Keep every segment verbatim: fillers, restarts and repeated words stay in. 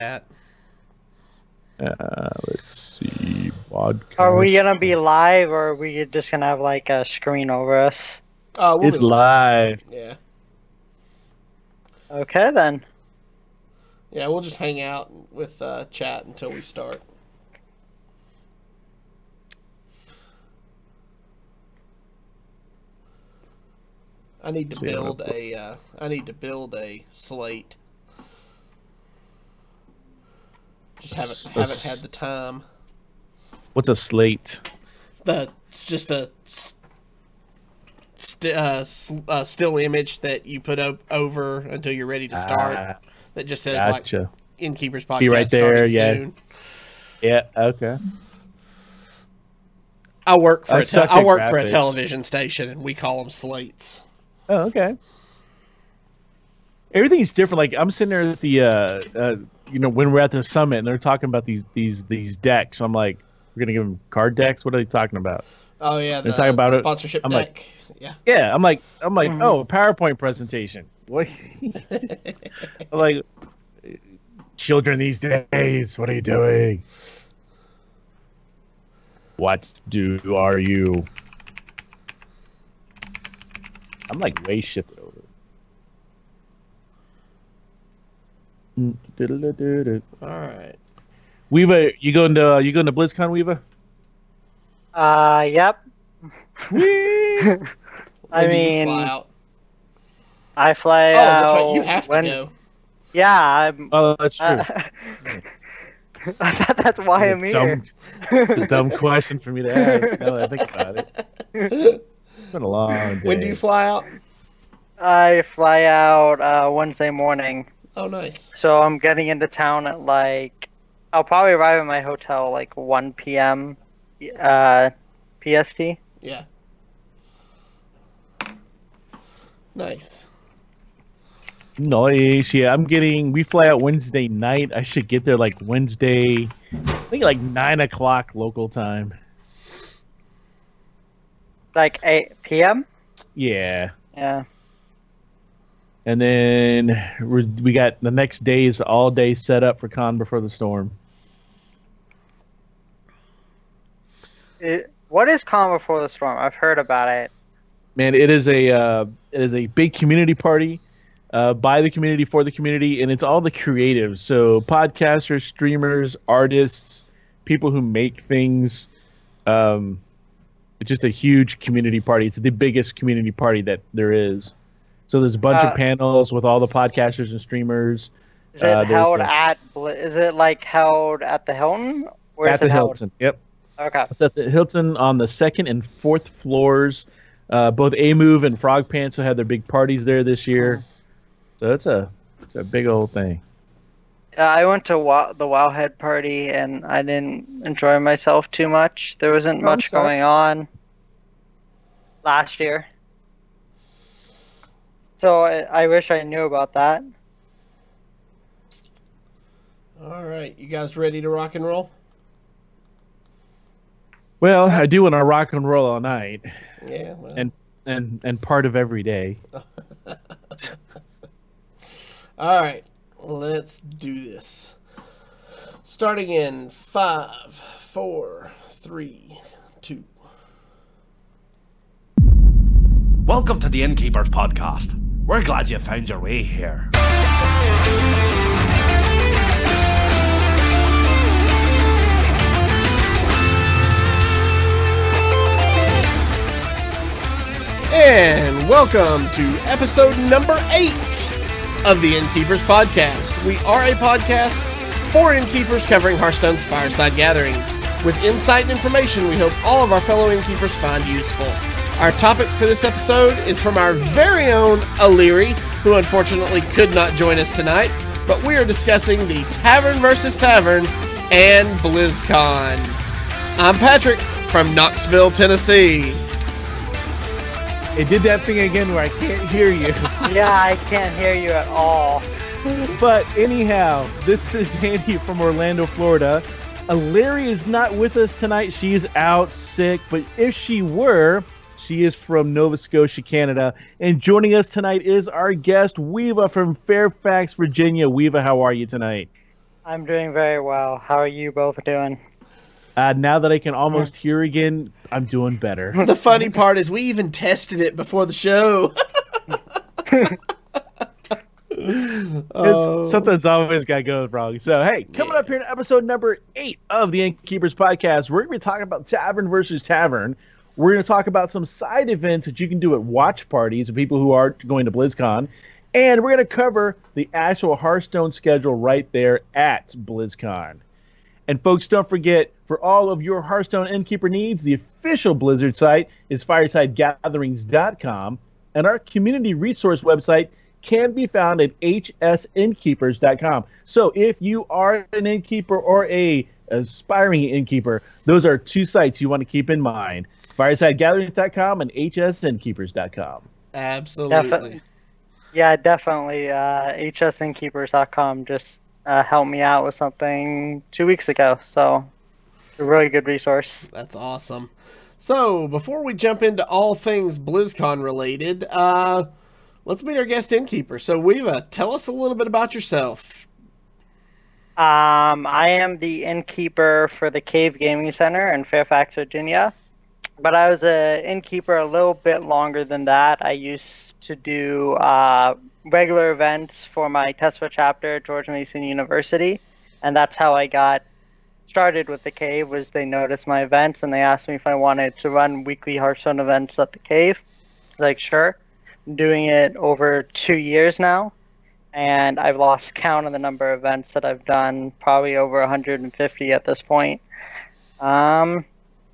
that. Uh, let's see. Podcast. Are we gonna be live, or are we just gonna have like a screen over us? Uh, we'll It's be live. live. Yeah. Okay then. Yeah, we'll just hang out with uh, chat until we start. I need to See, build a. Uh, I need to build a slate. Just haven't haven't had the time. What's a slate? The it's just a st- uh, uh, still image that you put up over until you're ready to start. Ah, that just says gotcha. like Innkeepers Podcast Be right there, starting yeah. soon. Yeah. Okay. I work for I a te- suck I at work for a graphics. television station, and we call them slates. Oh, okay. Everything's different. Like I'm sitting there at the, uh, uh, you know, when we're at the summit, and they're talking about these these these decks. I'm like, we're gonna give them card decks. What are they talking about? Oh yeah, the They're talking about it. sponsorship I'm deck. like- yeah. Yeah, I'm like, I'm like, Mhm. oh, PowerPoint presentation. What? I'm like, children these days, what are you doing? What do are you? I'm like way shifted over. Mm, diddle-a-doo-doo. All right. Weaver, you going to you going to BlizzCon, Weaver? Uh, yep. Whee! I When do you mean, fly out? I fly Oh, out. that's right. You have to when- go. Yeah, I'm. Oh, that's true. Uh, I thought that's why I'm here. dumb, it's a dumb question for me to ask. Now that I think about it, it's been a long day. When do you fly out? I fly out uh, Wednesday morning, Oh, nice. so I'm getting into town at like. I'll probably arrive at my hotel like one p m Uh, P S T. Yeah. Nice. Nice. Yeah, I'm getting. We fly out Wednesday night. I should get there like Wednesday. I think like nine o'clock local time. Like eight p m. Yeah, Yeah. and then we're, we got the next days all day set up for Con Before the Storm. It, what is Calm Before the Storm? I've heard about it. Man, it is a uh, it is a big community party. Uh, by the community, for the community, and it's all the creatives. So podcasters, streamers, artists, people who make things. Um, it's just a huge community party. It's the biggest community party that there is. So there's a bunch Uh, of panels with all the podcasters and streamers. Is it Uh, there's held a- at? Bl- Is it like held at the Hilton? Where at is the it held? Hilton. Yep. Okay. It's at the Hilton on the second and fourth floors. Uh, both A-Move and Frog Pants will have their big parties there this year. So it's a it's a big old thing. Yeah, I went to Wow- the Wowhead party and I didn't enjoy myself too much. There wasn't Oh, I'm much sorry. going on last year. So I, I wish I knew about that. All right. You guys ready to rock and roll? Well, I do want to rock and roll all night Yeah. Well. And- and and part of every day. All right. Let's do this. Starting in five, four, three, two. Welcome to the Innkeepers Podcast. We're glad you found your way here. And welcome to episode number eight of the Innkeepers Podcast. We are a podcast for Innkeepers covering Hearthstone's fireside gatherings. With insight and information we hope all of our fellow Innkeepers find useful. Our topic for this episode is from our very own Aliri, who unfortunately could not join us tonight, but we are discussing the Tavern versus Tavern and BlizzCon. I'm Patrick from Knoxville, Tennessee. It did that thing again where I can't hear you. Yeah, I can't hear you at all. But anyhow, this is Andy from Orlando, Florida. Larry is not with us tonight. She is out sick, but if she were, she is from Nova Scotia, Canada. And joining us tonight is our guest, Weeva from Fairfax, Virginia. Weeva, how are you tonight? I'm doing very well. How are you both doing? Uh, now that I can almost hear again, I'm doing better. The funny part is we even tested it before the show. It's, something's always got to go wrong. So, hey, coming Yeah. up here in episode number eight of the Innkeepers podcast, we're going to be talking about Tavern versus Tavern. We're going to talk about some side events that you can do at watch parties of people who aren't going to BlizzCon. And we're going to cover the actual Hearthstone schedule right there at BlizzCon. And folks, don't forget, for all of your Hearthstone Innkeeper needs, the official Blizzard site is fireside gatherings dot com. And our community resource website can be found at h s innkeepers dot com. So if you are an innkeeper or a aspiring innkeeper, those are two sites you want to keep in mind. fireside gatherings dot com and h s innkeepers dot com. Absolutely. Defi- yeah, definitely. Uh, h s innkeepers dot com just uh, helped me out with something two weeks ago. So, a really good resource. That's awesome. So, before we jump into all things BlizzCon related, uh, let's meet our guest innkeeper. So, Weeva, tell us a little bit about yourself. Um, I am the innkeeper for the Cave Gaming Center in Fairfax, Virginia. But I was an innkeeper a little bit longer than that. I used to do uh, regular events for my TESFA chapter at George Mason University. And that's how I got started with the Cave, was they noticed my events and they asked me if I wanted to run weekly Hearthstone events at the Cave. Like, sure. I'm doing it over two years now. And I've lost count of the number of events that I've done, probably over one hundred fifty at this point. Um,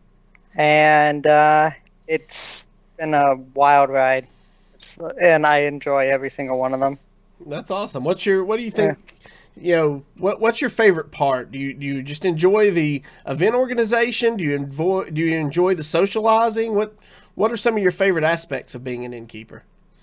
and uh, it's been a wild ride, it's, and I enjoy every single one of them. That's awesome. What's your? What do you think? You know, what what's your favorite part? Do you do you just enjoy the event organization? Do you enjoy do you enjoy the socializing? What what are some of your favorite aspects of being an innkeeper?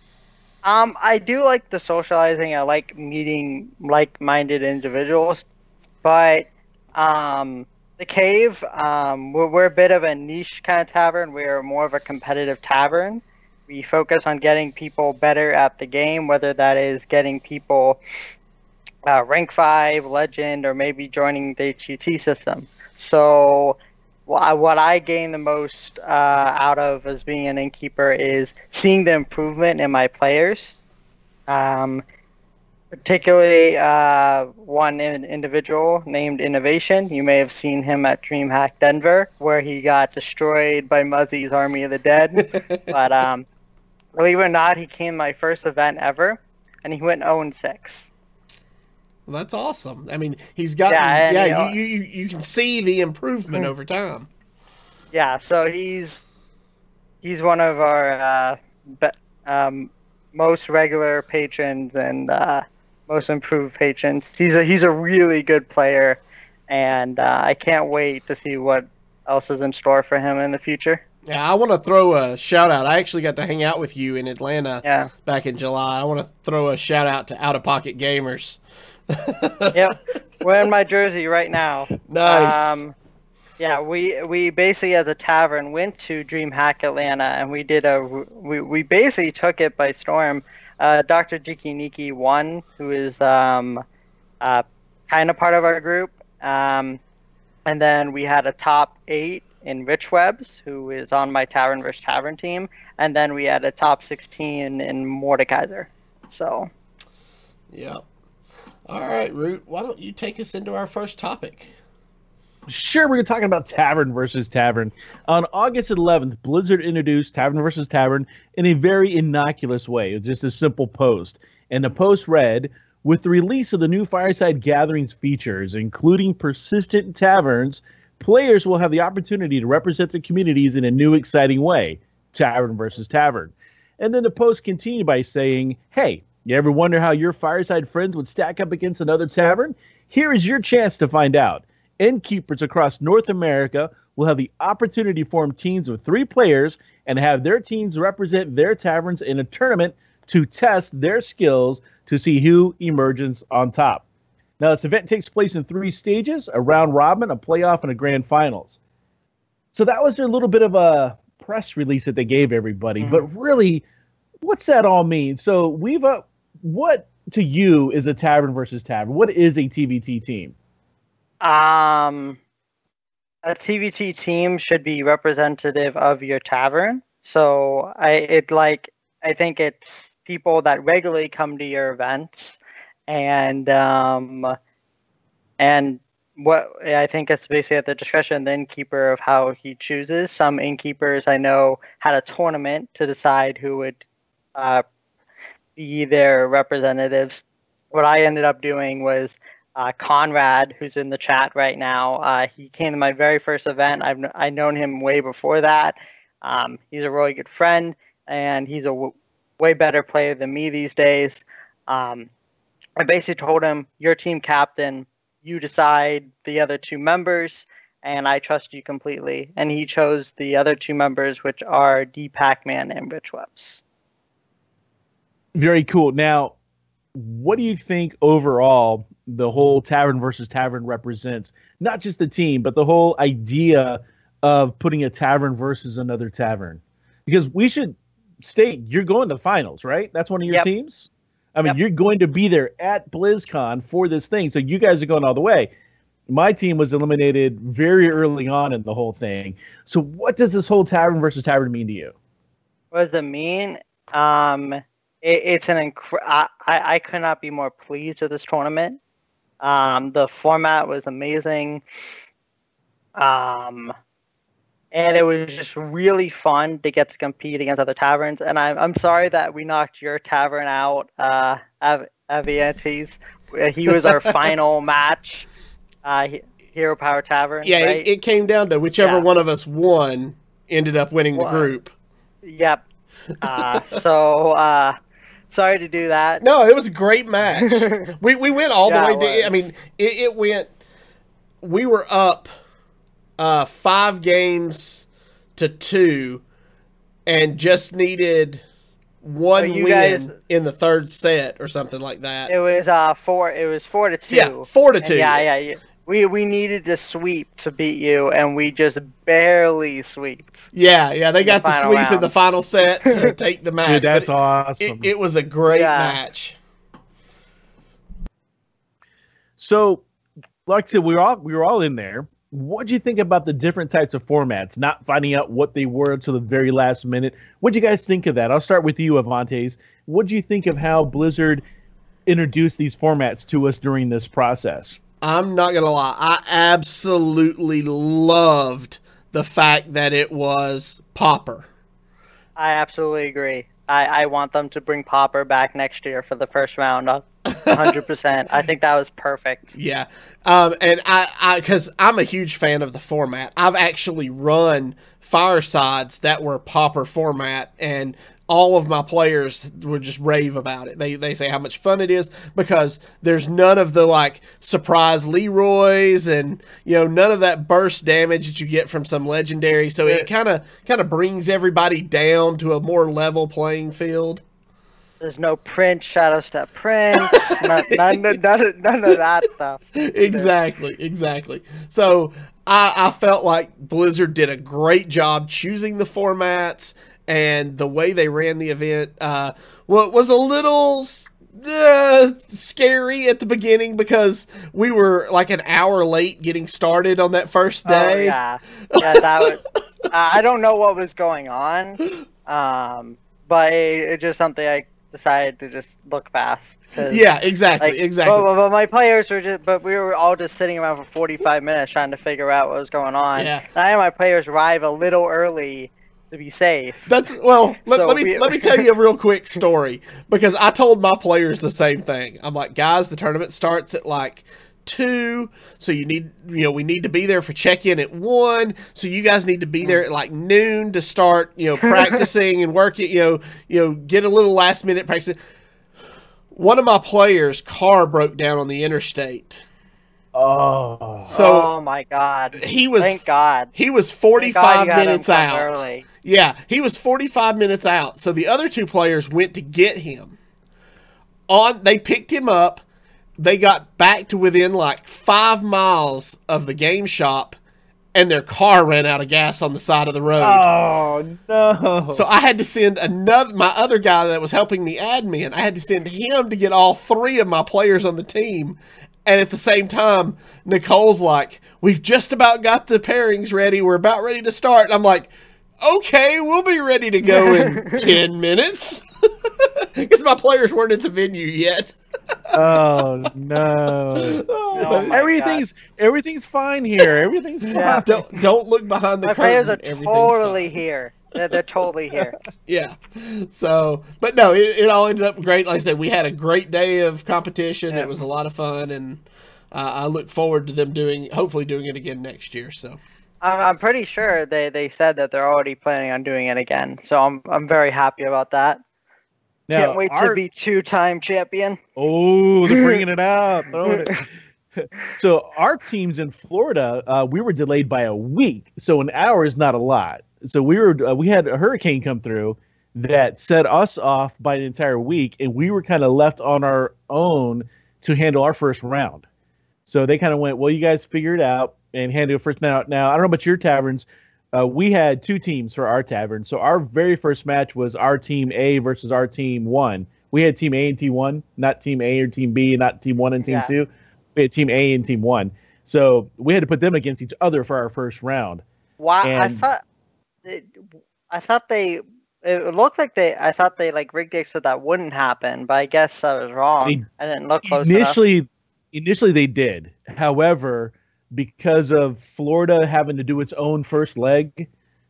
Um, I do like the socializing. I like meeting like-minded individuals, but um, the Cave, um, we're, we're a bit of a niche kind of tavern. We're more of a competitive tavern. We focus on getting people better at the game, whether that is getting people uh, rank five, legend, or maybe joining the H U T system. So what I gain the most uh, out of as being an innkeeper is seeing the improvement in my players. Um, particularly uh, one in, individual named Innovation. You may have seen him at DreamHack Denver, where he got destroyed by Muzzy's Army of the Dead. But um, believe it or not, he came my first event ever, and he went oh and six. Well, that's awesome. I mean, he's got Yeah, yeah. and, you know- you, you you can see the improvement over time. Yeah, so he's he's one of our uh, be, um, most regular patrons and uh, most improved patrons. He's a he's a really good player, and uh, I can't wait to see what else is in store for him in the future. Yeah, I want to throw a shout out. I actually got to hang out with you in Atlanta Yeah. back in July. I want to throw a shout out to Out of Pocket Gamers. Yep, wearing my jersey right now. Nice. Um, yeah, we we basically as a tavern went to DreamHack Atlanta, and we did a we we basically took it by storm. Uh, Doctor Jiki Niki won, who is um, uh, kind of part of our group, um, and then we had a top eight in Rich Webs, who is on my Tavern versus Tavern team, and then we had a top sixteen in Mordekaiser. So. Yep. All right, Root, why don't you take us into our first topic? Sure, we're talking about Tavern versus Tavern. On August eleventh, Blizzard introduced Tavern versus Tavern in a very innocuous way. It was just a simple post. And the post read, with the release of the new Fireside Gatherings features, including persistent taverns, players will have the opportunity to represent their communities in a new, exciting way. Tavern versus Tavern. And then the post continued by saying, hey, you ever wonder how your Fireside friends would stack up against another tavern? Here is your chance to find out. Innkeepers across North America will have the opportunity to form teams of three players and have their teams represent their taverns in a tournament to test their skills to see who emerges on top. Now, this event takes place in three stages, a round robin, a playoff, and a grand finals. So that was their little bit of a press release that they gave everybody. Mm-hmm. But really, what's that all mean? So we've uh, what to you is a tavern versus tavern? What is a T V T team? Um, a T V T team should be representative of your tavern. So I it like I think it's people that regularly come to your events, and um, and what I think it's basically at the discretion of the innkeeper of how he chooses. Some innkeepers I know had a tournament to decide who would uh, be their representatives. What I ended up doing was uh, Conrad, who's in the chat right now. Uh, he came to my very first event. I've I've known him way before that. Um, he's a really good friend, and he's a w- way better player than me these days. Um, I basically told him, "You're team captain. You decide the other two members, and I trust you completely." And he chose the other two members, which are D Pac-Man and Rich Webs. Very cool. Now, what do you think overall the whole tavern versus tavern represents? Not just the team, but the whole idea of putting a tavern versus another tavern. Because we should state, you're going to finals, right? That's one of your Yep. teams? I mean, Yep. you're going to be there at BlizzCon for this thing. So you guys are going all the way. My team was eliminated very early on in the whole thing. So what does this whole tavern versus tavern mean to you? What does it mean? Um, it, it's an incre- I, I I could not be more pleased with this tournament. Um, the format was amazing. Um, and it was just really fun to get to compete against other taverns. And I'm I'm sorry that we knocked your tavern out, uh, Av- Aviantes. He was our final match. Uh, he- Hero Power Tavern. Yeah, right? it, it came down to whichever Yeah. one of us won ended up winning the Won. group. Yep. Uh, so uh, sorry to do that. No, it was a great match. we we went all Yeah, the it way. To, I was. mean, it, it went. We were up uh, five games to two, and just needed one So you win guys- in the third set or something like that. It was uh four. It was four to two. Yeah, four to And two. Yeah, yeah, yeah. We we needed to sweep to beat you, and we just barely sweeped. Yeah, yeah, they got the, final sweep in the round. final set to take the match. Dude, that's but awesome. it, it was a great Yeah. match. So, like I said, we were all we were all in there. What do you think about the different types of formats? Not finding out what they were until the very last minute. What do you guys think of that? I'll start with you, Avantes. What do you think of how Blizzard introduced these formats to us during this process? I'm not gonna lie, I absolutely loved the fact that it was Popper. I absolutely agree. I, I want them to bring Popper back next year for the first round. one hundred percent. I think that was perfect. Yeah, um, and I, I, because I'm a huge fan of the format. I've actually run firesides that were Popper format, and all of my players would just rave about it. They they say how much fun it is because there's none of the like surprise Leroys and you know none of that burst damage that you get from some legendary. So it kind of kind of brings everybody down to a more level playing field. There's no Prince, Shadow Step Prince, none, none, none, none, none of that stuff. Exactly, exactly. So I, I felt like Blizzard did a great job choosing the formats, and the way they ran the event uh, well, was a little uh, scary at the beginning because we were like an hour late getting started on that first Oh, day. yeah, yeah, that was. I don't know what was going on, um, but it, it's just something I decided to just look past. 'cause, Yeah, exactly, like, exactly. But, but my players were just, but we were all just sitting around for forty-five minutes trying to figure out what was going on. Yeah. And I had my players arrive a little early to be safe. That's well. Let, So let me we- let me tell you a real quick story because I told my players the same thing. I'm like, guys, the tournament starts at like two, so you need you know we need to be there for check in at one. So you guys need to be there at like noon to start you know practicing and work it. You know you know get a little last minute practice. One of my players' car broke down on the interstate. Oh, So oh my God! he was Thank God. he was Thank God forty-five you had him minutes come out. early. Yeah, he was forty-five minutes out. So the other two players went to get him. On they picked him up. They got back to within like five miles of the game shop, and their car ran out of gas on the side of the road. oh no! So I had to send another my other guy that was helping me admin. I had to send him to get all three of my players on the team And at the same time, Nicole's like, we've just about got the pairings ready. We're about ready to start. And I'm like, okay, we'll be ready to go in ten minutes. Because my players weren't at the venue yet. Oh no! Oh, Oh, but my everything's God. everything's fine here. Everything's fine. Yeah. don't don't look behind the My curtain. players are Everything's totally fine. here. They're, they're totally here. Yeah. So, but no, it, it all ended up great. Like I said, we had a great day of competition. Yeah. It was a lot of fun, and uh, I look forward to them doing, hopefully doing it again next year. So. I'm, I'm pretty sure they, they said that they're already planning on doing it again. So I'm I'm very happy about that. Now, Can't wait our- to be two-time champion. Oh, they're bringing it out. throwing it. So our teams in Florida, uh, we were delayed by a week. So an hour is not a lot. So we were uh, we had a hurricane come through that set us off by an entire week, and we were kind of left on our own to handle our first round. So they kind of went, well, you guys figure it out and handle first round. Now, I don't know about your taverns. Uh, we had two teams for our tavern. So our very first match was our team A versus our team one. We had team A and team one, not team A or team B, not team one and team Yeah. two. We had team A and team one. So we had to put them against each other for our first round. Wow, I And- thought, it, I thought they. It looked like they. I thought they like rigged it so that wouldn't happen, but I guess I was wrong. They- I didn't look close enough. Initially, initially they did. However, because of Florida having to do its own first leg,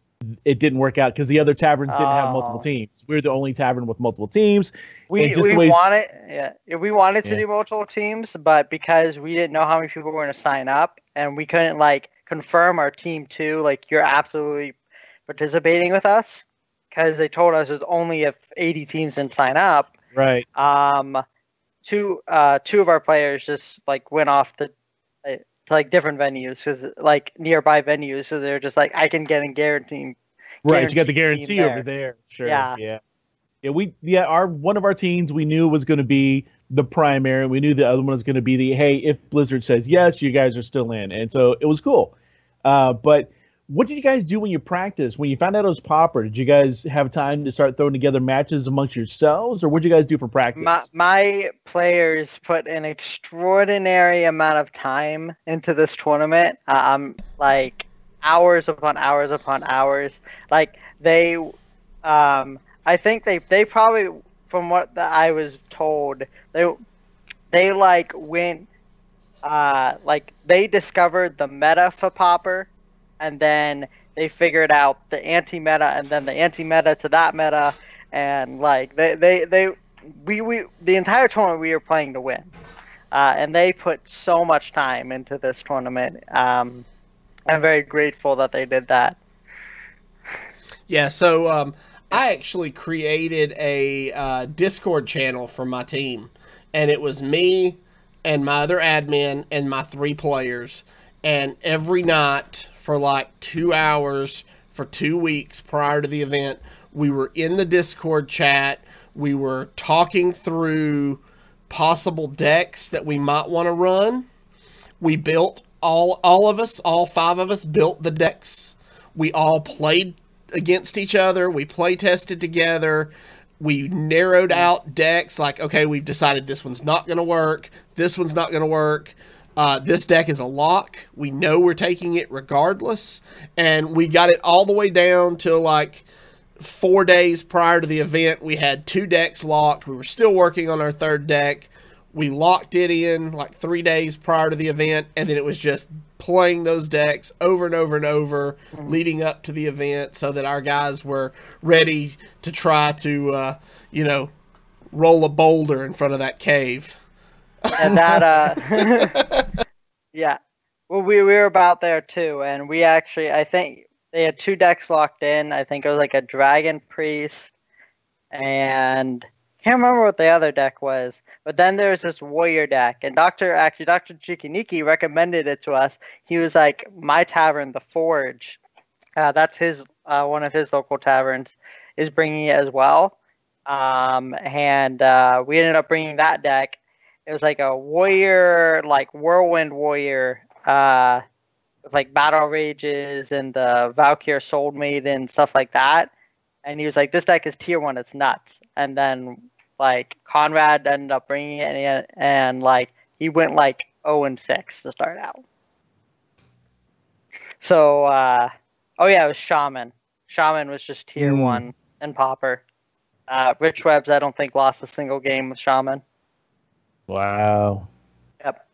it didn't work out because the other taverns didn't have multiple Oh. teams. We were the only tavern with multiple teams. We and just we the way- wanted yeah we wanted to Yeah. do multiple teams, but because we didn't know how many people were going to sign up, and we couldn't like confirm our team two, like you're absolutely participating with us, because they told us there's only if eighty teams didn't sign up. Right. Um, two uh two of our players just like went off the uh, to like different venues, because like nearby venues, so they're just like I can get in guaranteed. Right. You got the guaranteed team guarantee over there. there. Sure. Yeah. Yeah. Yeah. We yeah, our one of our teams we knew was gonna be the primary. We knew the other one was gonna be the hey, if Blizzard says yes, you guys are still in. And so it was cool. Uh but what did you guys do when you practiced? When you found out it was Pauper, did you guys have time to start throwing together matches amongst yourselves, or what did you guys do for practice? My, my players put an extraordinary amount of time into this tournament. Um, like hours upon hours upon hours. Like they, um, I think they they probably, from what the, I was told, they they like went, uh, like they discovered the meta for Pauper, and then they figured out the anti-meta, and then the anti-meta to that meta, and like they they, they we, we the entire tournament we were playing to win, uh, and they put so much time into this tournament. Um, I'm very grateful that they did that. Yeah, so um, I actually created a uh, Discord channel for my team, and it was me and my other admin and my three players, and every night for like two hours for two weeks prior to the event, we were in the Discord chat. We were talking through possible decks that we might want to run. We built all all of us, all five of us built the decks. We all played against each other. We play tested together. We narrowed out decks like, okay, we've decided this one's not going to work. This one's not going to work. Uh, this deck is a lock. We know we're taking it regardless. And we got it all the way down to like four days prior to the event. We had two decks locked. We were still working on our third deck. We locked it in like three days prior to the event. And then it was just playing those decks over and over and over mm-hmm. leading up to the event so that our guys were ready to try to, uh, you know, roll a boulder in front of that cave. And that, uh, yeah, well, we, we were about there too, and we actually, I think they had two decks locked in. I think it was like a Dragon Priest, and can't remember what the other deck was. But then there's this Warrior deck, and Doctor actually Doctor Chikiniki recommended it to us. He was like, my tavern, the Forge, uh, that's his uh, one of his local taverns, is bringing it as well, um, and uh, we ended up bringing that deck. It was like a warrior, like whirlwind warrior, uh, with like battle rages and the Valkyr Soul Maiden, stuff like that. And he was like, "This deck is tier one. It's nuts." And then like Conrad ended up bringing it, and, and like he went like oh and six to start out. So, uh, oh yeah, it was Shaman. Shaman was just tier Mm. one and Pauper. Uh, Rich Webs, I don't think lost a single game with Shaman. Wow. Yep.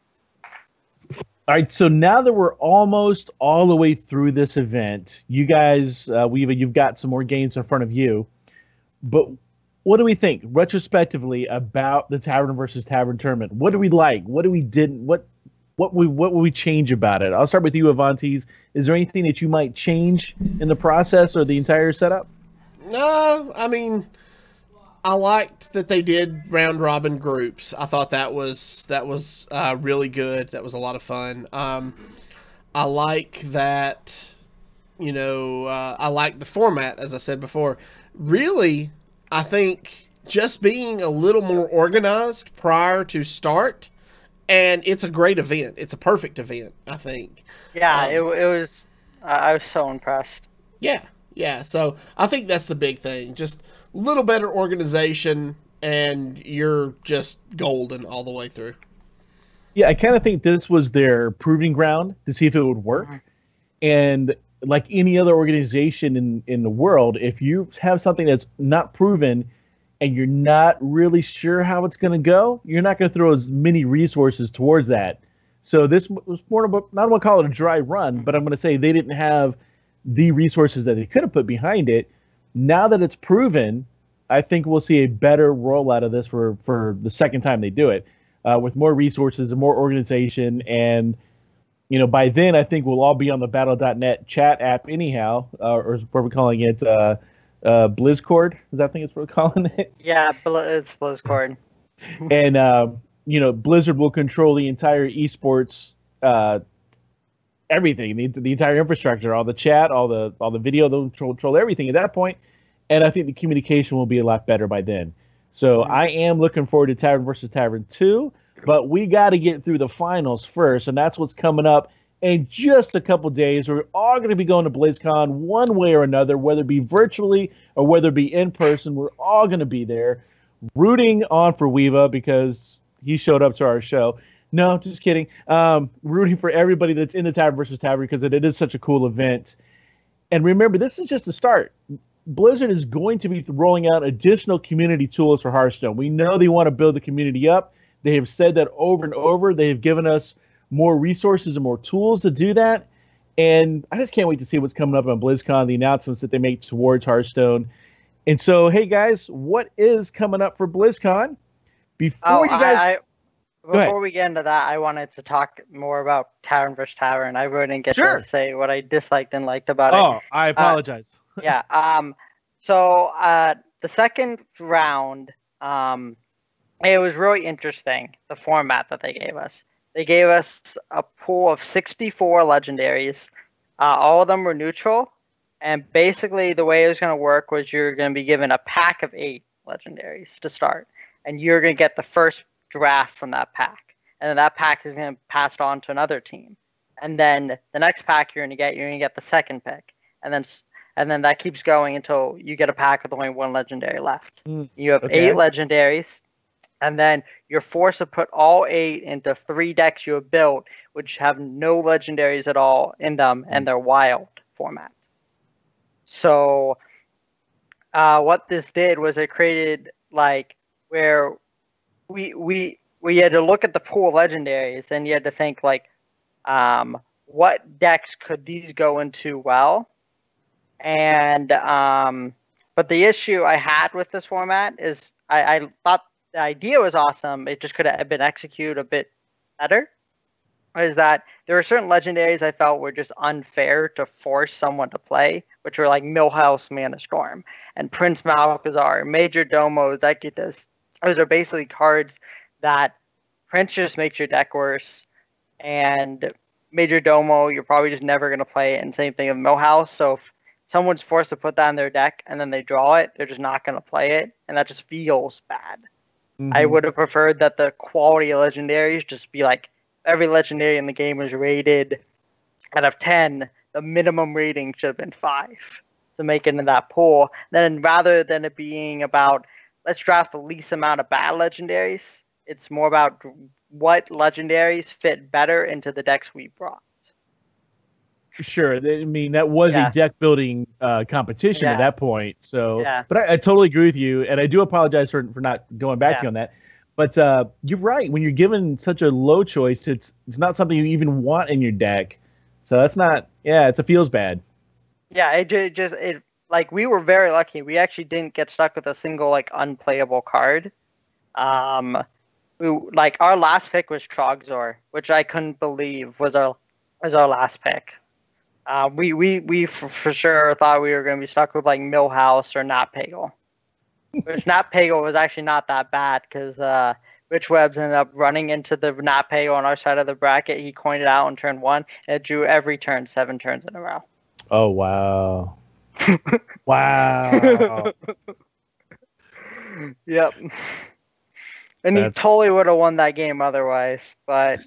All right, so now that we're almost all the way through this event, you guys, uh, we've you've got some more games in front of you. But what do we think retrospectively about the Tavern versus Tavern tournament? What do we like? What do we didn't? What what we what will we change about it? I'll start with you, Avantes. Is there anything that you might change in the process or the entire setup? No, I mean, I liked that they did round robin groups. I thought that was that was uh, really good. That was a lot of fun. Um, I like that. You know, uh, I like the format, as I said before. Really, I think just being a little more organized prior to start, and it's a great event. It's a perfect event, I think. Yeah, Um, it it was. Uh, I was so impressed. Yeah, yeah. So I think that's the big thing. Just a little better organization, and you're just golden all the way through. Yeah, I kind of think this was their proving ground to see if it would work. Mhm. And like any other organization in, in the world, if you have something that's not proven and you're not really sure how it's going to go, you're not going to throw as many resources towards that. So this was more of a, not going to call it a dry run, but I'm going to say they didn't have the resources that they could have put behind it. Now that it's proven, I think we'll see a better rollout of this for, for the second time they do it, uh, with more resources and more organization. And you know, by then, I think we'll all be on the battle dot net chat app anyhow, uh, or what we're calling it, uh, uh, BlizzCord. Is that I think it's what we're calling it? Yeah, Bl- it's Blizzcord. And, uh, you know, Blizzard will control the entire esports, uh, everything, the, the entire infrastructure, all the chat, all the all the video, they'll control, control everything at that point. And I think the communication will be a lot better by then. So I am looking forward to Tavern versus Tavern two. But we got to get through the finals first, and that's what's coming up in just a couple days. We're all going to be going to BlizzCon one way or another, whether it be virtually or whether it be in person. We're all going to be there rooting on for Weeva because he showed up to our show. No, just kidding. Um, rooting for everybody that's in the Tavern versus Tavern because it, it is such a cool event. And remember, this is just the start. Blizzard is going to be rolling out additional community tools for Hearthstone. We know they want to build the community up. They have said that over and over. They have given us more resources and more tools to do that. And I just can't wait to see what's coming up on BlizzCon, the announcements that they make towards Hearthstone. And so, hey, guys, what is coming up for BlizzCon? Before Oh, you guys... I, I, ahead. before we get into that, I wanted to talk more about Tavern versus Tavern. I really didn't get Sure. to say what I disliked and liked about it. Oh, I apologize. yeah. Um. So uh, the second round, um, it was really interesting, the format that they gave us. They gave us a pool of sixty-four legendaries. Uh, all of them were neutral. And basically the way it was going to work was you're going to be given a pack of eight legendaries to start. And you're going to get the first draft from that pack. And then that pack is going to be passed on to another team. And then the next pack you're going to get, you're going to get the second pick. And then and then that keeps going until you get a pack with only one legendary left. Mm, You have okay. eight legendaries. And then you're forced to put all eight into three decks you have built, which have no legendaries at all in them, and they're wild format. So uh, what this did was it created like where we we we had to look at the pool of legendaries, and you had to think like, um, what decks could these go into well? And um, but the issue I had with this format is I, I thought the idea was awesome. It just could have been executed a bit better. Is that there were certain legendaries I felt were just unfair to force someone to play, which were like Millhouse, Mana Storm, and Prince Malchezaar, Major Domo, Zecutus. Those are basically cards that Prince just makes your deck worse, and Major Domo, you're probably just never going to play it, and same thing with Millhouse. So if someone's forced to put that in their deck and then they draw it, they're just not going to play it, and that just feels bad. Mm-hmm. I would have preferred that the quality of legendaries just be like, every legendary in the game was rated out of ten. The minimum rating should have been five to make it in that pool. Then rather than it being about, let's draft the least amount of bad legendaries, it's more about what legendaries fit better into the decks we brought. Sure. I mean, that was Yeah. a deck building uh, competition Yeah. at that point. So, Yeah. but I, I totally agree with you, and I do apologize for for not going back to Yeah. you on that. But uh, you're right. When you're given such a low choice, it's it's not something you even want in your deck. So that's not. Yeah, it's a feels bad. Yeah, it ju- just it like we were very lucky. We actually didn't get stuck with a single like unplayable card. Um, we, like our last pick was Trogzor, which I couldn't believe was our was our last pick. Uh, we we we for, for sure thought we were going to be stuck with like Millhouse or Not Pagel. Which Not Pagel was actually not that bad because uh, Rich Webbs ended up running into the Not Pagel on our side of the bracket. He coined it out on turn one, and it drew every turn, seven turns in a row. Oh wow! Wow! Yep. And That's- he totally would have won that game otherwise, but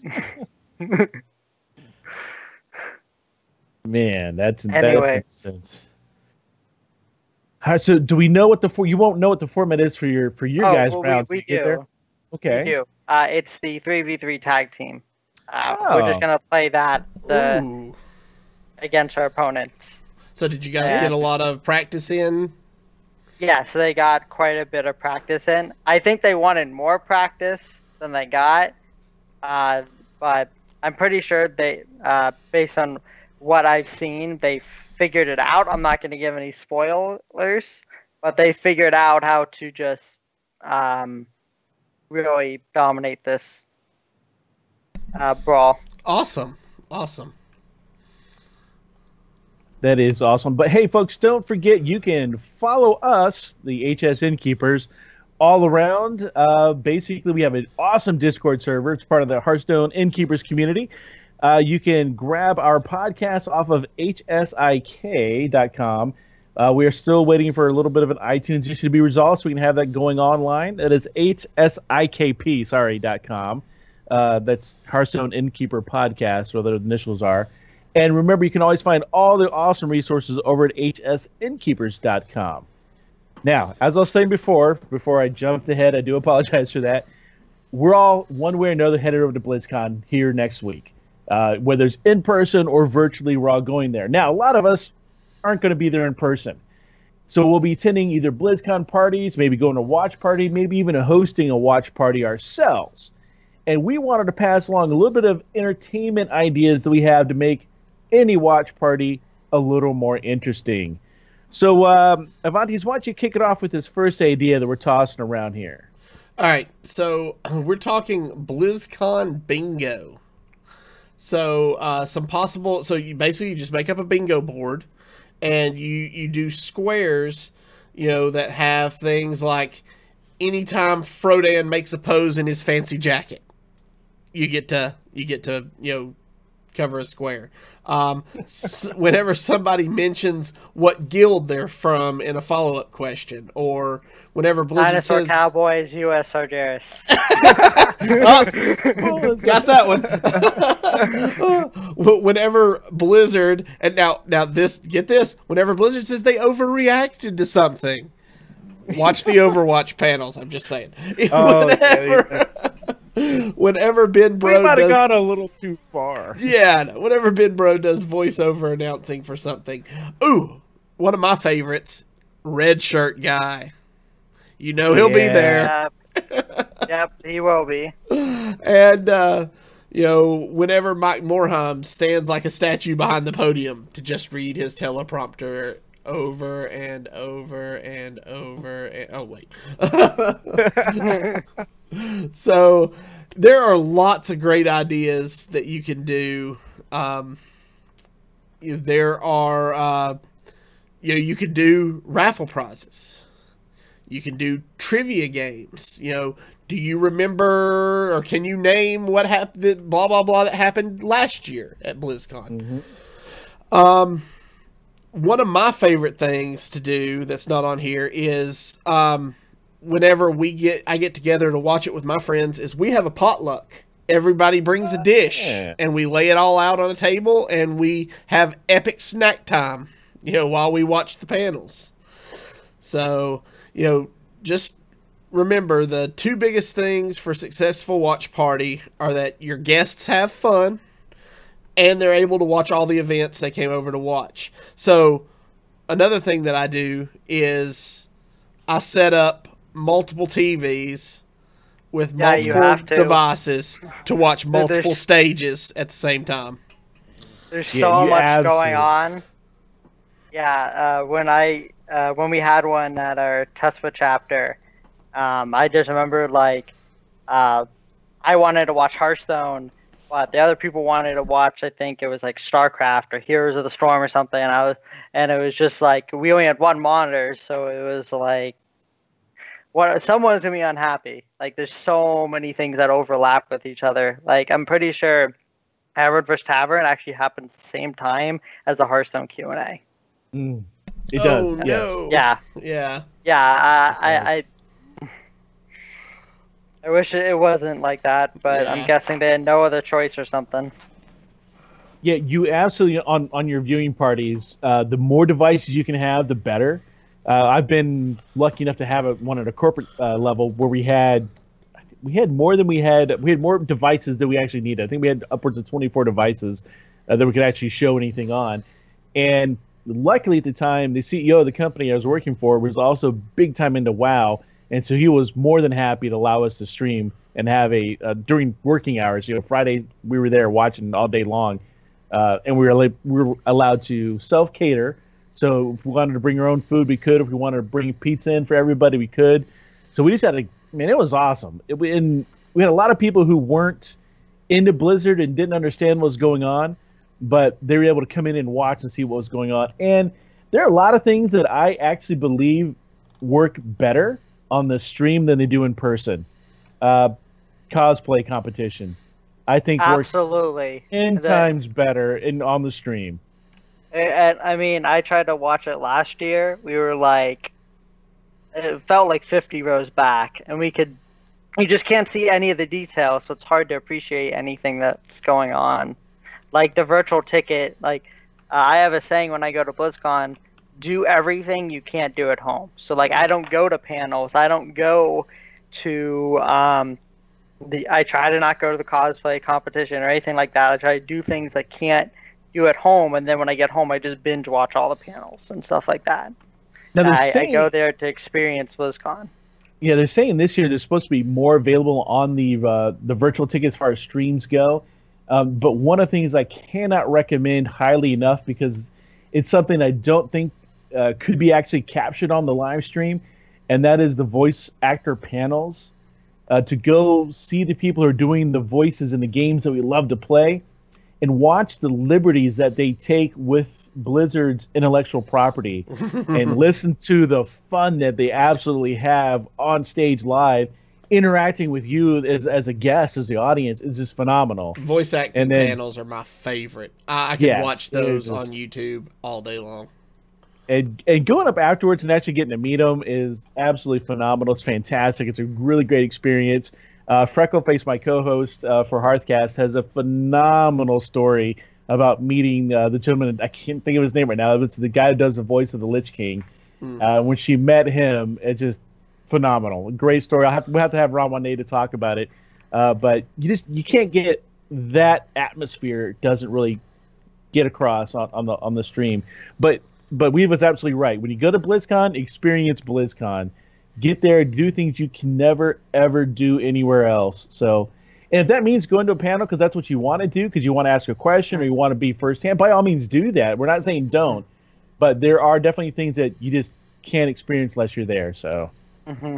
Man, that's Anyways. that's. Insane. How, so do we know what the for? You won't know what the format is for your for your oh, guys' well, rounds. we, when we you get there? do. Okay. We do. Uh, it's the three v three tag team. Uh, We're just Oh. gonna play that the, Ooh. against our opponents. So did you guys Yeah. get a lot of practice in? Yeah, so they got quite a bit of practice in. I think they wanted more practice than they got, uh, but I'm pretty sure they, uh, based on what I've seen, they figured it out. I'm not going to give any spoilers, but they figured out how to just um, really dominate this uh, brawl. Awesome. Awesome. That is awesome. But hey, folks, don't forget you can follow us, the H S Innkeepers, all around. Uh, basically, we have an awesome Discord server. It's part of the Hearthstone Innkeepers community. Uh, you can grab our podcast off of H S I K dot com. Uh, we are still waiting for a little bit of an iTunes issue to be resolved so we can have that going online. That is H S I K P, sorry, dot com. Uh, that's Hearthstone Innkeeper Podcast, where the initials are. And remember, you can always find all the awesome resources over at H S Innkeepers dot com. Now, as I was saying before, before I jumped ahead, I do apologize for that. We're all, one way or another, headed over to BlizzCon here next week. Uh, whether it's in person or virtually, we're all going there. Now, a lot of us aren't going to be there in person. So we'll be attending either BlizzCon parties, maybe going to a watch party, maybe even hosting a watch party ourselves. And we wanted to pass along a little bit of entertainment ideas that we have to make any watch party a little more interesting. So, um, Avantes, why don't you kick it off with this first idea that we're tossing around here? All right, so we're talking BlizzCon bingo. So uh, some possible. So you basically you just make up a bingo board, and you you do squares, you know, that have things like anytime Frodan makes a pose in his fancy jacket, you get to you get to you know cover a square. Um, s- whenever somebody mentions what guild they're from in a follow up question, or whenever Blizzard Dinosaur says, Cowboys, U S Sargeras. Oh, got that one. Whenever Blizzard, and now, now this, get this, whenever Blizzard says they overreacted to something, watch the Overwatch panels. I'm just saying. Oh, whenever, whenever Ben We Bro might have does, gone a little too far. yeah, no, whenever Ben Bro does voiceover announcing for something. Ooh, one of my favorites, Red Shirt Guy. You know he'll be Yeah. there. Yep. Yep, he will be. And, uh, you know, whenever Mike Morhaime stands like a statue behind the podium to just read his teleprompter over and over and over. And, oh, wait. So there are lots of great ideas that you can do. Um, you know, there are, uh, you know, you can do raffle prizes. You can do trivia games. You know, do you remember or can you name what happened? That blah blah blah that happened last year at BlizzCon. Mm-hmm. Um, one of my favorite things to do that's not on here is um, whenever we get I get together to watch it with my friends is we have a potluck. Everybody brings a dish Yeah. and we lay it all out on a table and we have epic snack time. You know, while we watch the panels. So. You know, just remember, the two biggest things for successful watch party are that your guests have fun and they're able to watch all the events they came over to watch. So another thing that I do is I set up multiple T Vs with Yeah, you multiple have to. devices to watch multiple There's- stages at the same time. There's Yeah, so you much absolutely- going on. Yeah, uh, when I uh, when we had one at our Tesla chapter, um, I just remember like uh, I wanted to watch Hearthstone, but the other people wanted to watch. I think it was like StarCraft or Heroes of the Storm or something, and I was and it was just like we only had one monitor, so it was like what someone's gonna be unhappy. Like there's so many things that overlap with each other. Like I'm pretty sure Howard vs Tavern actually happens at the same time as the Hearthstone Q and A. Mm. It Oh, does. Yes. no. Yeah, Yeah. yeah. Uh, I, I, I wish it wasn't like that, but Yeah. I'm guessing they had no other choice or something. Yeah, you absolutely on on your viewing parties. Uh, the more devices you can have, the better. Uh, I've been lucky enough to have a, one at a corporate uh, level where we had we had more than we had we had more devices than we actually needed. I think we had upwards of twenty-four devices uh, that we could actually show anything on. And luckily at the time, the C E O of the company I was working for was also big time into WoW, and so he was more than happy to allow us to stream and have a uh, during working hours. You know, Friday we were there watching all day long. Uh, and we were, li- we were allowed to self-cater. So if we wanted to bring our own food, we could. If we wanted to bring pizza in for everybody, we could. So we just had a, man, it was awesome. It, we- and we had a lot of people who weren't into Blizzard and didn't understand what was going on, but they were able to come in and watch and see what was going on. And there are a lot of things that I actually believe work better on the stream than they do in person. Uh, cosplay competition, I think works Absolutely. ten The- times better in on the stream. And I mean, I tried to watch it last year. We were like, it felt like fifty rows back, and we could, you just can't see any of the details, so it's hard to appreciate anything that's going on. Like the virtual ticket, like uh, I have a saying when I go to BlizzCon, do everything you can't do at home. So like I don't go to panels, I don't go to um, the, I try to not go to the cosplay competition or anything like that. I try to do things I can't do at home, and then when I get home, I just binge watch all the panels and stuff like that. Now they're I, saying, I go there to experience BlizzCon. yeah, they're saying this year there's supposed to be more available on the uh, the virtual tickets as far as streams go. Um, but one of the things I cannot recommend highly enough because it's something I don't think uh, could be actually captured on the live stream, and that is the voice actor panels. Uh, to go see the people who are doing the voices in the games that we love to play and watch the liberties that they take with Blizzard's intellectual property and listen to the fun that they absolutely have on stage live, interacting with you as, as a guest, as the audience, is just phenomenal. Voice acting And then- panels are my favorite. I, I can Yes, watch they're those just- on YouTube all day long. And and going up afterwards and actually getting to meet them is absolutely phenomenal. It's fantastic. It's a really great experience. Uh, Freckleface, my co-host uh, for Hearthcast, has a phenomenal story about meeting uh, the gentleman. I can't think of his name right now. It's the guy who does the voice of the Lich King. Uh, when she met him, it's just phenomenal. Great story. I'll have, we'll have to have Ron one day to talk about it. Uh, but you just you can't get that atmosphere. It doesn't really get across on, on the on the stream. But but Weave was absolutely right. When you go to BlizzCon, experience BlizzCon. Get there, do things you can never ever do anywhere else. So, and if that means going to a panel because that's what you want to do, because you want to ask a question or you want to be firsthand, by all means do that. We're not saying don't, but there are definitely things that you just can't experience unless you're there. So, Mm-hmm.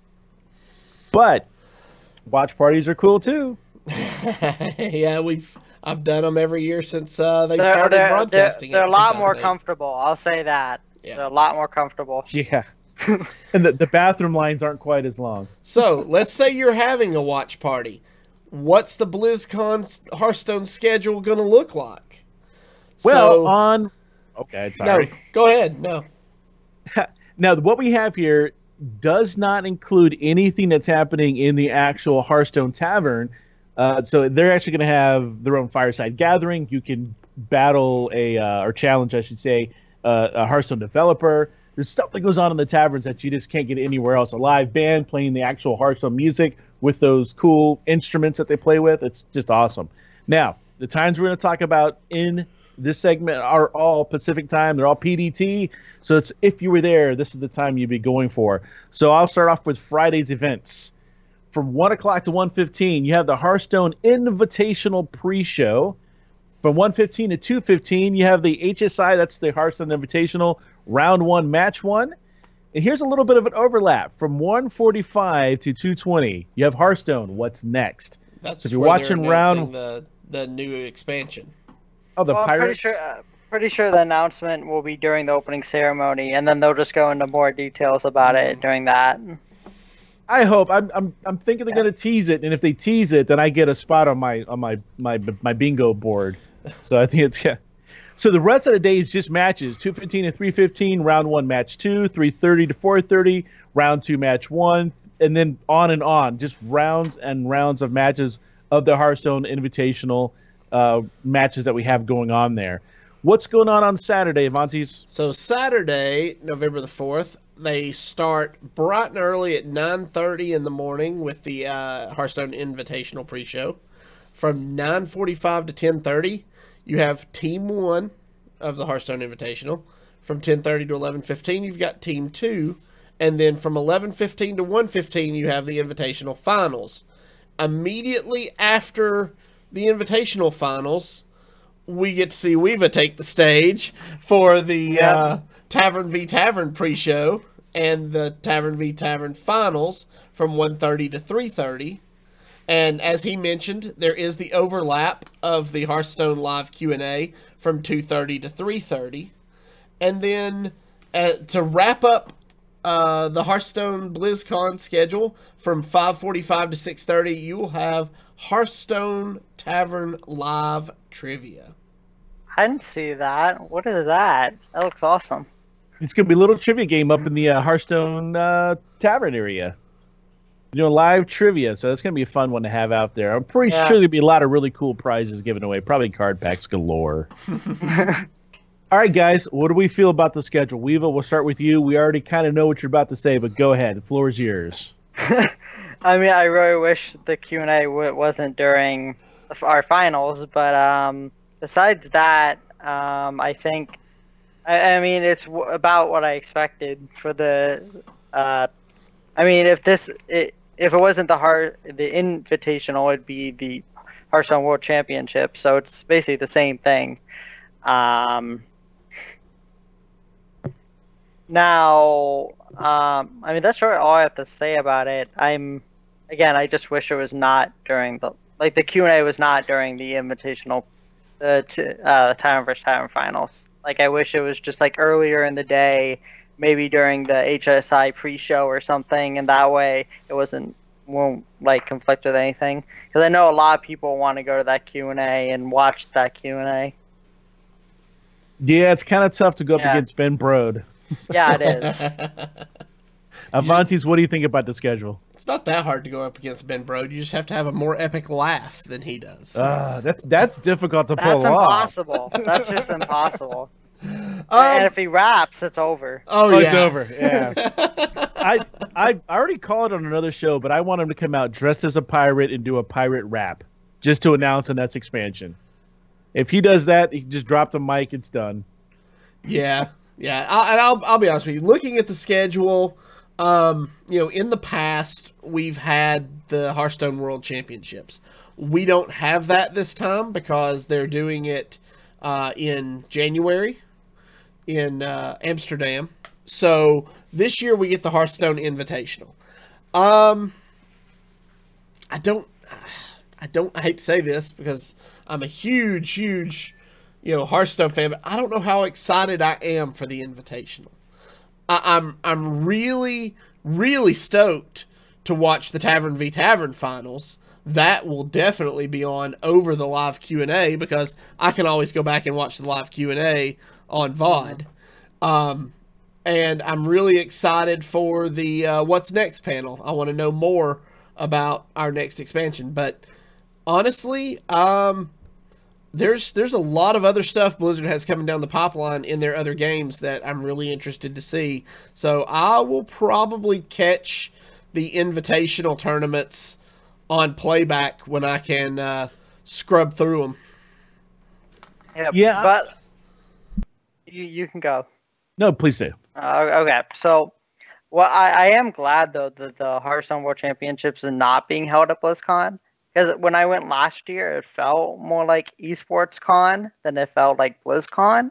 but watch parties are cool too. Yeah, we've I've done them every year since uh, they They're, started they're, broadcasting. they're, they're it a in lot more two thousand eight. comfortable. I'll say that. Yeah. They're a lot more comfortable. Yeah, and the, the bathroom lines aren't quite as long. So let's say you're having a watch party. What's the BlizzCon Hearthstone schedule going to look like? Well, So- on okay, sorry. no, go ahead. No. Now, what we have here does not include anything that's happening in the actual Hearthstone Tavern. Uh, so they're actually going to have their own fireside gathering. You can battle a uh, or challenge, I should say, uh, a Hearthstone developer. There's stuff that goes on in the taverns that you just can't get anywhere else. A live band playing the actual Hearthstone music with those cool instruments that they play with. It's just awesome. Now, the times we're going to talk about in this segment are all Pacific time. They're all P D T. So it's if you were there, this is the time you'd be going for. So I'll start off with Friday's events. From one o'clock to one fifteen, you have the Hearthstone Invitational pre-show. From one fifteen to two fifteen, you have the H S I, that's the Hearthstone Invitational, round one, match one. And here's a little bit of an overlap. From one forty-five to two twenty, you have Hearthstone, what's next? That's so if you're where watching they're round... announcing the, the new expansion. Oh, the well, I'm Pirates? pretty sure, uh, pretty sure the announcement will be during the opening ceremony, and then they'll just go into more details about it during that. I hope. I'm I'm I'm thinking they're Yeah. gonna tease it, and if they tease it, then I get a spot on my on my my my bingo board. So I think it's yeah. So the rest of the day is just matches. two fifteen to three fifteen, round one, match two. three thirty to four thirty, round two, match one, and then on and on, just rounds and rounds of matches of the Hearthstone Invitational uh, matches that we have going on there. What's going on on Saturday, Avantes? So Saturday, November the fourth, they start bright and early at nine thirty in the morning with the uh, Hearthstone Invitational pre-show. From nine forty-five to ten thirty, you have Team one of the Hearthstone Invitational. From ten thirty to eleven fifteen, you've got Team two. And then from eleven fifteen to one fifteen, you have the Invitational Finals. Immediately after the Invitational Finals, we get to see Weeva take the stage for the uh, Tavern v Tavern pre-show and the Tavern v Tavern Finals from one thirty to three thirty. And as he mentioned, there is the overlap of the Hearthstone Live Q and A from two thirty to three thirty. And then uh, to wrap up uh, the Hearthstone BlizzCon schedule from five forty-five to six thirty, you will have Hearthstone Tavern Live Trivia. I didn't see that. What is that? That looks awesome. It's going to be a little trivia game up in the uh, Hearthstone uh, Tavern area. You know, live trivia, so that's going to be a fun one to have out there. I'm pretty Yeah. sure there'll be a lot of really cool prizes given away, probably card packs galore. All right, guys, what do we feel about the schedule? Weeva, we'll start with you. We already kind of know what you're about to say, but go ahead. The floor is yours. I mean, I really wish the Q and A w- wasn't during our finals, but um, besides that, um, I think, I, I mean, it's w- about what I expected for the. Uh, I mean, if this, it, if it wasn't the heart, the Invitational, it'd be the Hearthstone World Championship. So it's basically the same thing. Um, now, um, I mean, that's really all I have to say about it. I'm, again, I just wish it was not during the, like the Q and A was not during the Invitational, the t- uh, Tavern versus Tavern finals. Like, I wish it was just like earlier in the day, maybe during the H S I pre-show or something, and that way it wasn't won't like conflict with anything. Because I know a lot of people want to go to that Q and A and watch that Q and A. Yeah, it's kind of tough to go up Yeah. against Ben Brode. Yeah, it is. Avantes, what do you think about the schedule? It's not that hard to go up against Ben Brode. You just have to have a more epic laugh than he does. Uh, that's that's difficult to pull That's off. impossible. That's just impossible. Um, and if he raps, it's over. oh, Oh, yeah. it's over. Yeah. I I already called it on another show, but I want him to come out dressed as a pirate and do a pirate rap just to announce the next expansion. If he does that, he can just drop the mic. It's done. Yeah, yeah. I, and I'll, I'll be honest with you. Looking at the schedule, um, you know, in the past, we've had the Hearthstone World Championships. We don't have that this time because they're doing it uh, in January in uh, Amsterdam. So this year we get the Hearthstone Invitational. Um, I don't, I don't, I hate to say this because I'm a huge, huge, you know, Hearthstone fan, but I don't know how excited I am for the Invitational. I, I'm, I'm really, really stoked to watch the Tavern v Tavern finals. That will definitely be on over the live Q and A because I can always go back and watch the live Q and A on V O D. Um, and I'm really excited for the uh, What's Next panel. I want to know more about our next expansion. But honestly, um, there's there's a lot of other stuff Blizzard has coming down the pipeline in their other games that I'm really interested to see. So I will probably catch the invitational tournaments on playback when I can uh, scrub through them. Yeah, Yeah. but you you can go. No, please do. Uh, okay, so well, I, I am glad though that the Hearthstone World Championships are not being held at BlizzCon, because when I went last year, it felt more like Esports Con than it felt like BlizzCon.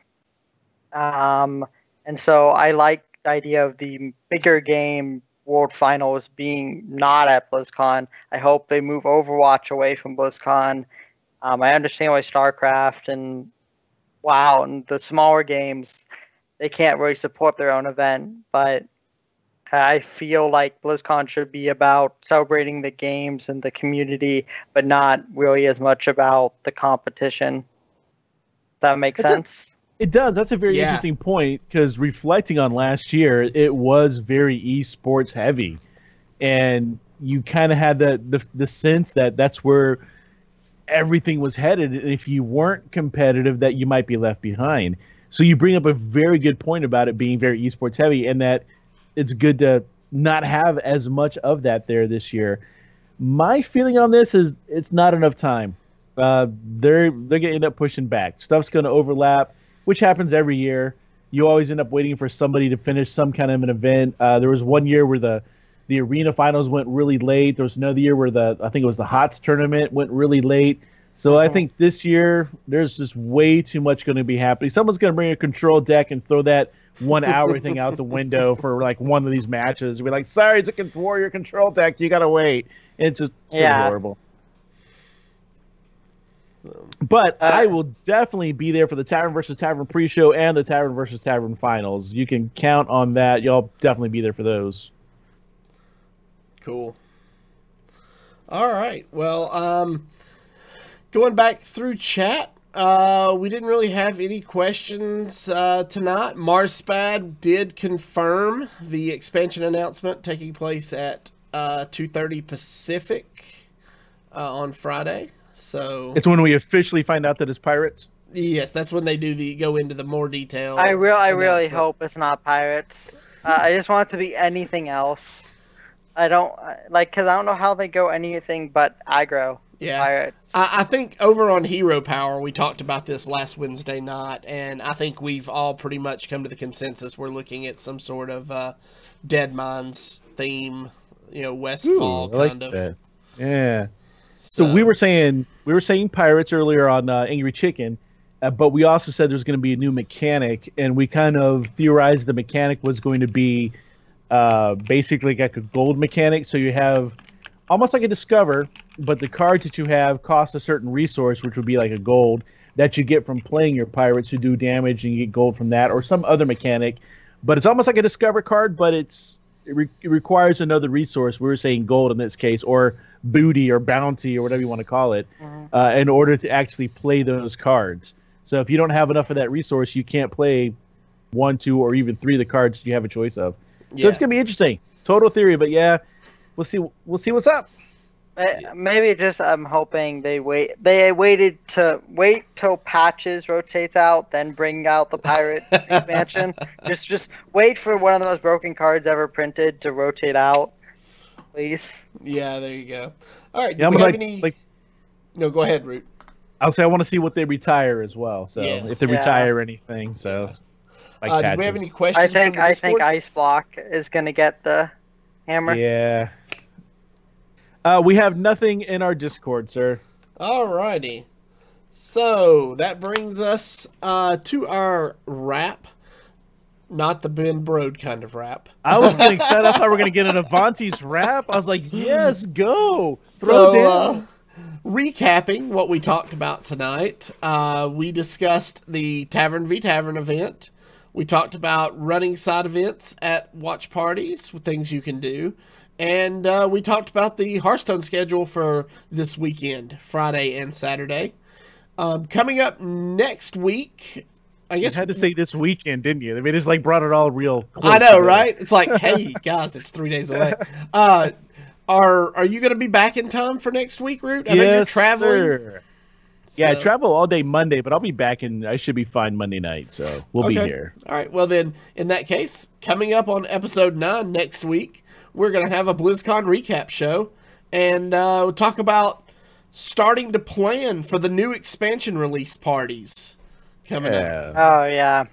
Um, and so I like the idea of the bigger game World Finals being not at BlizzCon. I hope they move Overwatch away from BlizzCon. Um, I understand why StarCraft and WoW and the smaller games, they can't really support their own event, but I feel like BlizzCon should be about celebrating the games and the community, but not really as much about the competition. Does that make That's a- sense? It does. That's a very Yeah. interesting point, because reflecting on last year, it was very esports heavy, and you kind of had the, the the sense that that's where everything was headed. And if you weren't competitive, that you might be left behind. So you bring up a very good point about it being very esports heavy, and that it's good to not have as much of that there this year. My feeling on this is it's not enough time. Uh, they're they're going to end up pushing back. Stuff's going to overlap, which happens every year. You always end up waiting for somebody to finish some kind of an event. Uh, there was one year where the the arena finals went really late. There was another year where the I think it was the HOTS tournament went really late. So I think this year there's just way too much going to be happening. Someone's going to bring a control deck and throw that one hour thing out the window for like one of these matches. We're like, sorry, it's a Warrior control deck. You got to wait. It's just it's Yeah. horrible. But Uh, I will definitely be there for the Tavern versus Tavern pre-show and the Tavern versus Tavern finals. You can count on that. Y'all definitely be there for those. Cool. All right. Well, um, going back through chat, uh, we didn't really have any questions uh, tonight. Marspad did confirm the expansion announcement taking place at uh, two thirty Pacific uh, on Friday. So It's when we officially find out that it's pirates. yes, that's when they do the go into the more detail. I real I really announcement. hope it's not Pirates. Uh, I just want it to be anything else. I don't uh, like because I don't know how they go anything but aggro. Yeah. Pirates. I, I think over on Hero Power, we talked about this last Wednesday night, and I think we've all pretty much come to the consensus we're looking at some sort of uh, Dead Mines theme, you know, Westfall Ooh, I like kind of. that. Yeah. So we were saying we were saying pirates earlier on uh, Angry Chicken, uh, but we also said there's going to be a new mechanic, and we kind of theorized the mechanic was going to be uh, basically like a gold mechanic. So you have almost like a Discover, but the cards that you have cost a certain resource, which would be like a gold that you get from playing your pirates who do damage, and you get gold from that, or some other mechanic. But it's almost like a Discover card, but it's it, re- it requires another resource. We were saying gold in this case, or booty or bounty or whatever you want to call it, Mhm. uh, in order to actually play those cards. So if you don't have enough of that resource, you can't play one, two, or even three of the cards you have a choice of. So Yeah. it's gonna be interesting. Total theory, but yeah, we'll see. We'll see what's up. May- Maybe just I'm hoping they wait. They waited to wait till patches rotates out, then bring out the pirate expansion. Just just wait for one of the most broken cards ever printed to rotate out, please. Yeah, there you go. All right. Do Yeah, I'm we have like, any? like No, go ahead, Root. I'll say I want to see what they retire as well. So Yes. if they Yeah. retire anything, so like Uh, do we have patches. any questions? I think from the I think Discord? Ice Block is gonna get the hammer. Yeah. Uh, we have nothing in our Discord, sir. Alrighty. So that brings us uh, to our wrap. Not the Ben Brode kind of rap. I was getting excited. I thought we were going to get an Avanti's rap. I was like, yes, go. Throw So, down. uh, recapping what we talked about tonight, uh, we discussed the Tavern v Tavern event. We talked about running side events at watch parties, things you can do. And uh, we talked about the Hearthstone schedule for this weekend, Friday and Saturday. Um, coming up next week, I You guess had to say this weekend, didn't you? I mean, it's like brought it all real close I know, together. right? It's like, hey, guys, it's three days away. Uh, are are you going to be back in time for next week, Root? I know you're Yes, traveling. sir. Yeah, I So- travel all day Monday, but I'll be back and I should be fine Monday night, so we'll be Okay. here. All right. Well, then, in that case, coming up on episode nine next week, we're going to have a BlizzCon recap show, and uh, we'll talk about starting to plan for the new expansion release parties coming up. Yeah. Oh yeah.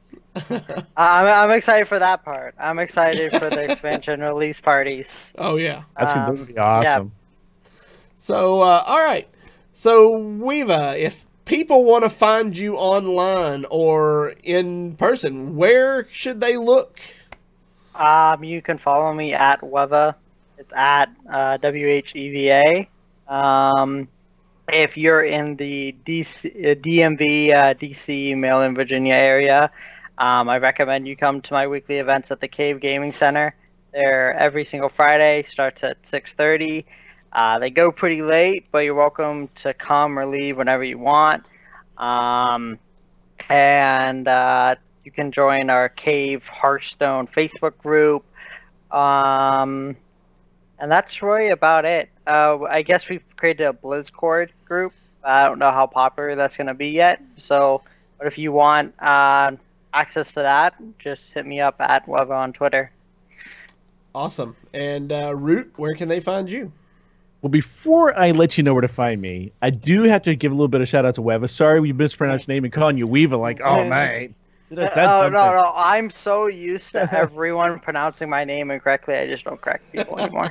I'm I'm excited for that part. I'm excited for the expansion release parties. Oh yeah. That's Um, going to be awesome. So, uh, all right. So, Weeva, if people want to find you online or in person, where should they look? Um, you can follow me at Weva. It's at uh, W H E V A. Um, if you're in the D C, uh, D M V, uh, D C, Maryland, Virginia area, um, I recommend you come to my weekly events at the Cave Gaming Center. They're every single Friday, starts at six thirty. Uh, they go pretty late, but you're welcome to come or leave whenever you want. Um, and uh, you can join our Cave Hearthstone Facebook group. Um, and that's really about it. Uh, I guess we've created a BlizzCord group. I don't know how popular that's going to be yet. So, but if you want uh, access to that, just hit me up at Weva on Twitter. Awesome. And uh, Root, where can they find you? Well, before I let you know where to find me, I do have to give a little bit of shout out to Weva. Sorry we mispronounced your name and calling you Weeva like all night. Should have said Oh, something. no, no. I'm so used to everyone pronouncing my name incorrectly, I just don't correct people anymore.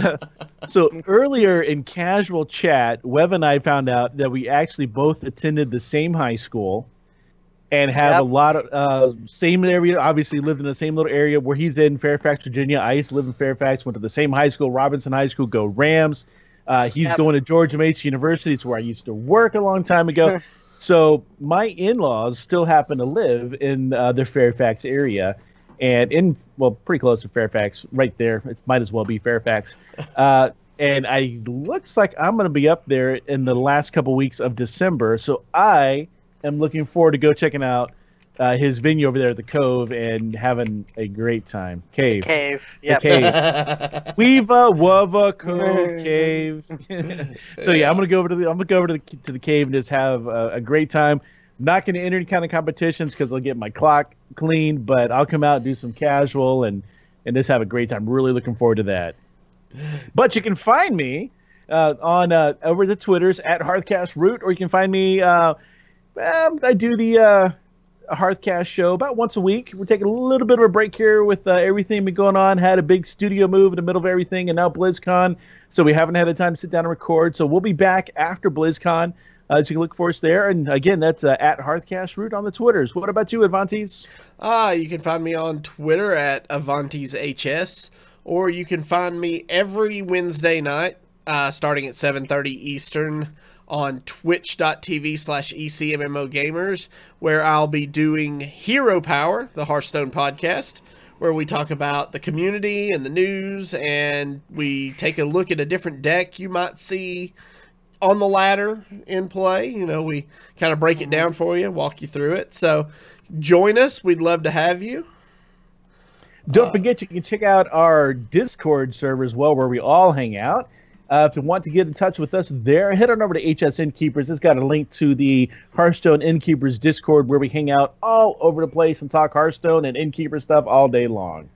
So earlier in casual chat, Weva and I found out that we actually both attended the same high school and have Yep. a lot of uh, same area. Obviously, lived in the same little area where he's in, Fairfax, Virginia. I used to live in Fairfax. Went to the same high school, Robinson High School. Go Rams! Uh, he's Yep. going to Georgia Mason University. It's where I used to work a long time ago. So my in-laws still happen to live in uh, the Fairfax area, and in well, pretty close to Fairfax, right there. It might as well be Fairfax. Uh, and I looks like I'm going to be up there in the last couple weeks of December. So I am looking forward to go checking out uh, his venue over there at the Cove and having a great time. Cave, Cave. The Yep. Cave, Weeva, Weva, Cove, Cave. So yeah, I'm gonna go over to the I'm gonna go over to the to the cave and just have a, a great time. I'm not gonna enter any kind of competitions because I'll get my clock cleaned, but I'll come out and do some casual and and just have a great time. Really looking forward to that. But you can find me uh, on uh, over the Twitters at Hearthcast Root, or you can find me. Uh, um, I do the uh, Hearthcast show about once a week. We're taking a little bit of a break here with uh, everything been going on. Had a big studio move in the middle of everything, and now BlizzCon, so we haven't had the time to sit down and record. So we'll be back after BlizzCon. Uh, so you can look for us there. And again, that's uh, at Hearthcast Root on the Twitters. What about you, Advantes? Ah, you can find me on Twitter at AvantesHS, or you can find me every Wednesday night, uh, starting at seven thirty Eastern, on twitch.tv slash ECMMOGamers, where I'll be doing Hero Power, the Hearthstone podcast, where we talk about the community and the news, and we take a look at a different deck you might see on the ladder in play. You know, we kind of break it down for you, walk you through it. So join us. We'd love to have you. Don't forget, you can check out our Discord server as well, where we all hang out. Uh, if you want to get in touch with us there, head on over to H S Innkeepers. It's got a link to the Hearthstone Innkeepers Discord, where we hang out all over the place and talk Hearthstone and Innkeeper stuff all day long.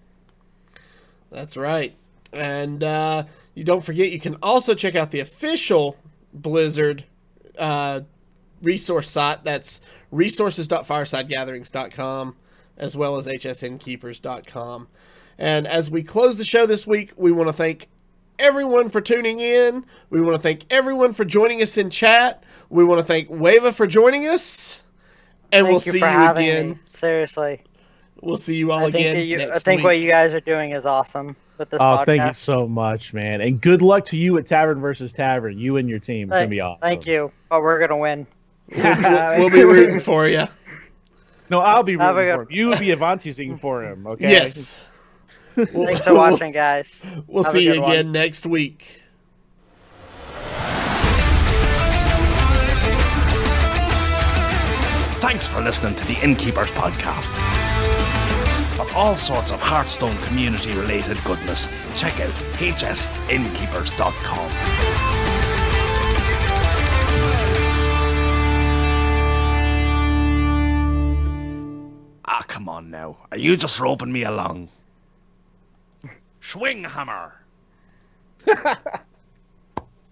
That's right. And uh, you don't forget, you can also check out the official Blizzard uh, resource site. That's resources dot fireside gatherings dot com, as well as H S Innkeepers dot com. And as we close the show this week, we want to thank everyone for tuning in. We want to thank everyone for joining us in chat. We want to thank Weva for joining us. And Thank we'll you see for you having again. me. Seriously. We'll see you all I think, again that you, next I think week. what you guys are doing is awesome with this Oh, podcast. thank you so much, man. And good luck to you at Tavern versus Tavern. You and your team. It's going to Thank- be awesome. Thank you. But we're going to win. we'll, we'll be rooting for you. No, I'll be Have a rooting good- for him. You be Avantising for him, okay? Yes. Thanks for watching, guys. We'll Have a see you good one. again next week. Thanks for listening to the Innkeepers podcast. For all sorts of Hearthstone community related goodness, check out H S innkeepers dot com. on now? Are you just roping me along? Swing hammer.